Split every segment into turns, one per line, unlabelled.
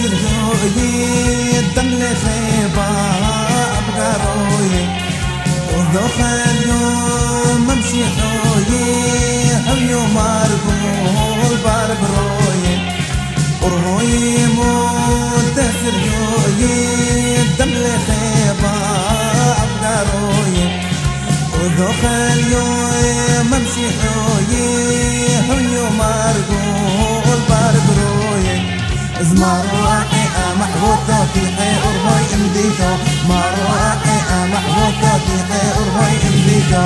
سرقوي الدم لخيبة أبقى روي وذوق اليوم ممشي حوي هوي مارقول بارب روي وروي موت سرقوي الدم لخيبة أبقى روي وذوق اليوم ممشي حوي هوي مارقول بارب روي زمارو حقيقة محبوطة في حير هاي امديكا مارو حقيقة محبوطة في حير هاي امديكا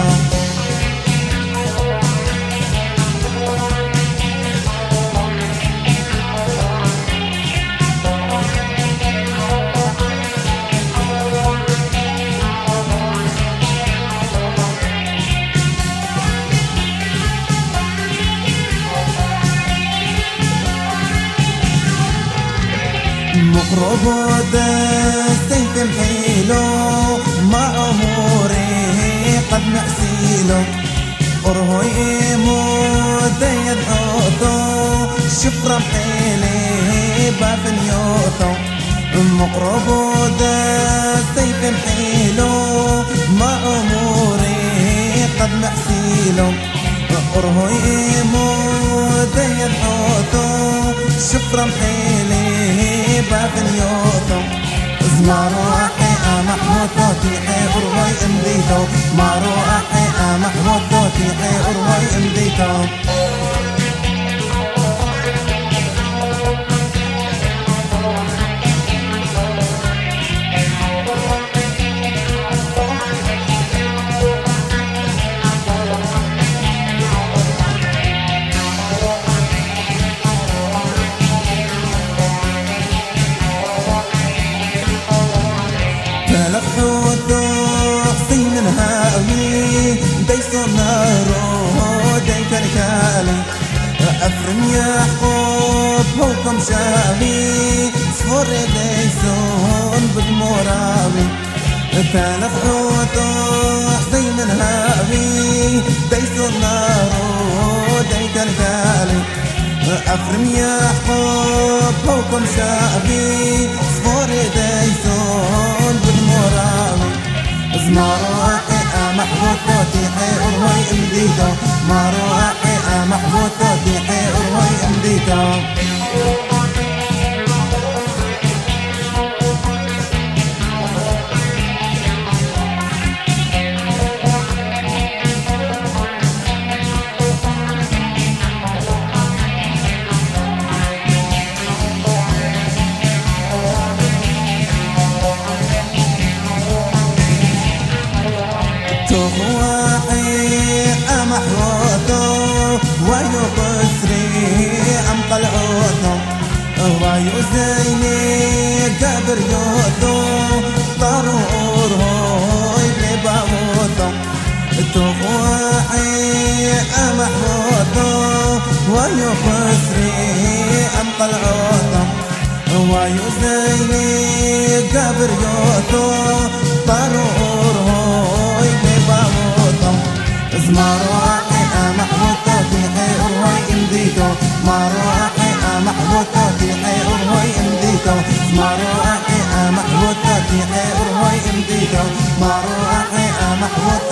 مقرب سيف محيلو مع أموري قد نأسيلو أرهي مود يدعوتو شفرة محيلي بافن يوتو مقرب سيف محيلو مع أموري قد نأسيلو أرهي مود يدعوتو شفرة محيلي بافن يوتو زمارو حقيقة محبوطة تيحي أرواي امديتو مارو حقيقة محبوطة تيحي أرواي امديتو ديسو نارو ديك ركالي أفرم يعقوب هوكم شامي صفر ديسون بالمراوي ثالث حوطوح زي من هاوي ديسو نارو ديك ركالي أفرم يعقوب هوكم شامي صفر ديسون بالمراوي زمارو محبوطة تيحي أرواي امديتو مارو حقيقة محبوطة تيحي أرواي امديتو محروتو ويو قسري أم قلعوتو ويو زيني قبر يوتو طارور هوي بباوتو تفوحي محروتو ويو قسري أم قلعوتو ويو زيني قبر يوتو طارور هوي بباوتو زمارو حقيقة محبوطة في حير هاي امديتو مارو حقيقة محبوطة في حير هاي امديتو مارو حقيقة محبوطة في حير هاي امديتو مارو حقيقة محبوطة